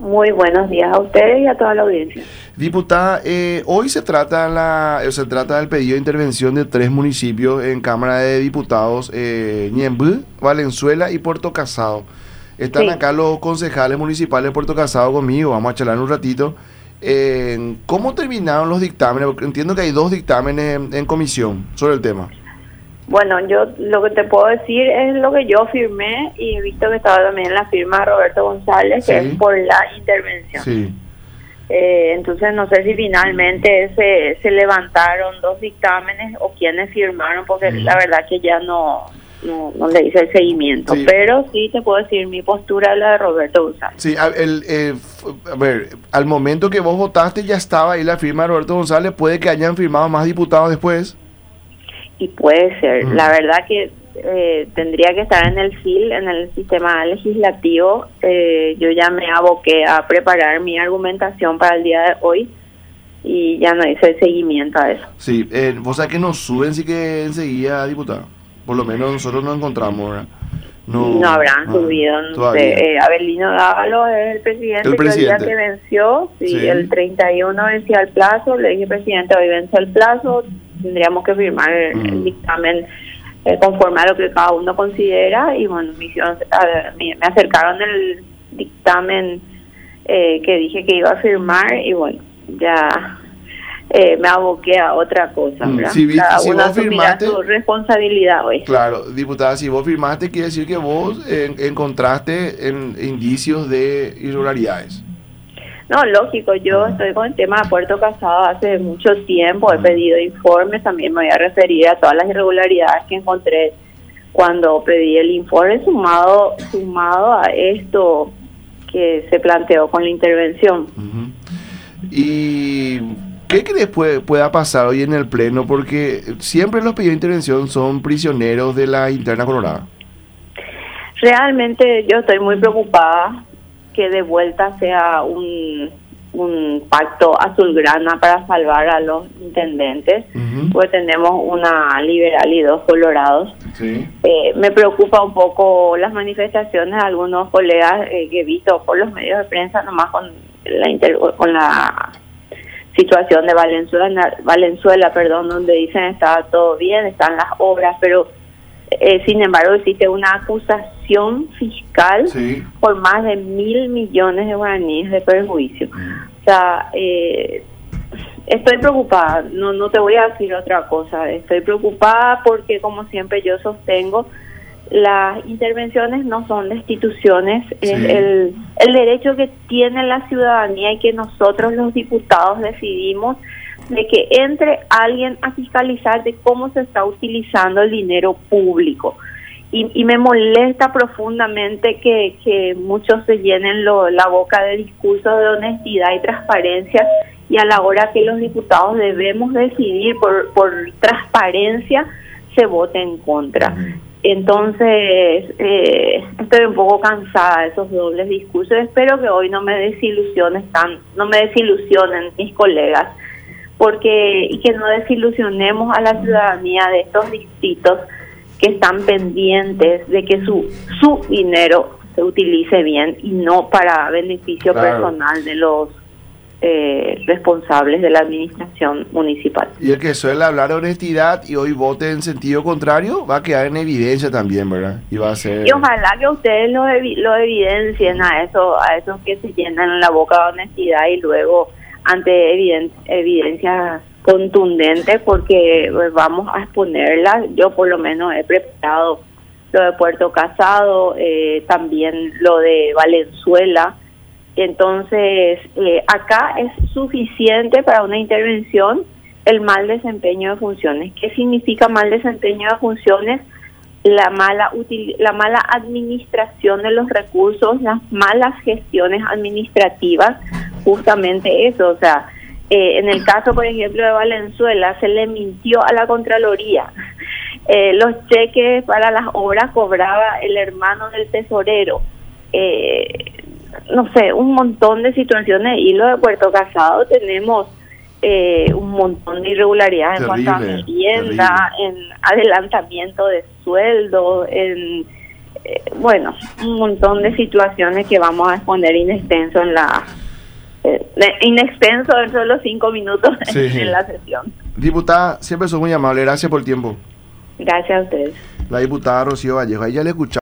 Muy buenos días a ustedes y a toda la audiencia. Diputada, hoy se trata del pedido de intervención de 3 municipios en Cámara de Diputados, Ñemby, Valenzuela y Puerto Casado. Están acá los concejales municipales de Puerto Casado conmigo, vamos a charlar un ratito. ¿Cómo terminaron los dictámenes? Porque entiendo que hay 2 dictámenes en comisión sobre el tema. Bueno, yo lo que te puedo decir es lo que yo firmé y he visto que estaba también la firma de Roberto González, que es por la intervención. Sí. Entonces no sé si finalmente se levantaron 2 dictámenes o quiénes firmaron, porque la verdad que ya no le hice el seguimiento. Sí. Pero sí te puedo decir mi postura es la de Roberto González. Sí, a ver, al momento que vos votaste ya estaba ahí la firma de Roberto González, puede que hayan firmado más diputados después. Y puede ser, la verdad que tendría que estar en el SIL, en el sistema legislativo. Yo ya me aboqué a preparar mi argumentación para el día de hoy y ya no hice el seguimiento a eso. Sí, vos sabés que nos suben sí que enseguida, diputada. Por lo menos nosotros nos encontramos, ¿verdad? No habrán subido, no sé. Abelino Dávalos es el presidente. Que el día que venció, el 31 vencía el plazo, le dije, presidente, hoy vence el plazo, tendríamos que firmar el dictamen conforme a lo que cada uno considera. Y bueno, me acercaron el dictamen que dije que iba a firmar y bueno, ya me aboqué a otra cosa, ¿verdad? Si vos firmaste su responsabilidad hoy. Claro, diputada, si vos firmaste quiere decir que vos encontraste indicios de irregularidades. No, lógico, yo estoy con el tema de Puerto Casado hace mucho tiempo, he pedido informes, también me voy a referir a todas las irregularidades que encontré cuando pedí el informe, sumado a esto que se planteó con la intervención. ¿Y qué crees pueda pasar hoy en el Pleno? Porque siempre los pedidos de intervención son prisioneros de la interna colorada. Realmente yo estoy muy preocupada que de vuelta sea un pacto azulgrana para salvar a los intendentes, porque tenemos una liberal y 2 colorados. Sí. Me preocupa un poco las manifestaciones de algunos colegas que he visto por los medios de prensa, nomás con la situación de Valenzuela, donde dicen está todo bien, están las obras, pero sin embargo existe una acusación fiscal por más de 1.000 millones de guaraníes de perjuicio. O sea, estoy preocupada, no te voy a decir otra cosa, estoy preocupada porque como siempre yo sostengo, las intervenciones no son destituciones, es el derecho que tiene la ciudadanía y que nosotros los diputados decidimos de que entre alguien a fiscalizar de cómo se está utilizando el dinero público. Y me molesta profundamente que muchos se llenen la boca de discursos de honestidad y transparencia, y a la hora que los diputados debemos decidir por transparencia, se vote en contra. Entonces, estoy un poco cansada de esos dobles discursos. Espero que hoy no me desilusionen mis colegas, y que no desilusionemos a la ciudadanía de estos distritos que están pendientes de que su dinero se utilice bien y no para beneficio personal de los responsables de la administración municipal. Y el que suele hablar de honestidad y hoy vote en sentido contrario va a quedar en evidencia también, ¿verdad? Y ojalá que ustedes lo evidencien a esos que se llenan la boca de honestidad y luego ante evidencias contundentes, porque vamos a exponerlas. Yo por lo menos he preparado lo de Puerto Casado, también lo de Valenzuela. Entonces, acá es suficiente para una intervención el mal desempeño de funciones. ¿Qué significa mal desempeño de funciones? La mala administración de los recursos, las malas gestiones administrativas, justamente eso. O sea, en el caso, por ejemplo, de Valenzuela, se le mintió a la Contraloría. Los cheques para las obras cobraba el hermano del tesorero. No sé, un montón de situaciones. Y lo de Puerto Casado tenemos un montón de irregularidades en cuanto a vivienda, en adelantamiento de sueldo, en bueno, un montón de situaciones que vamos a exponer inextenso inextenso dentro de los 5 minutos en la sesión. Diputada, siempre sos muy amable, gracias por el tiempo. Gracias a ustedes. La diputada Rocío Vallejo, ahí ya le escuchamos.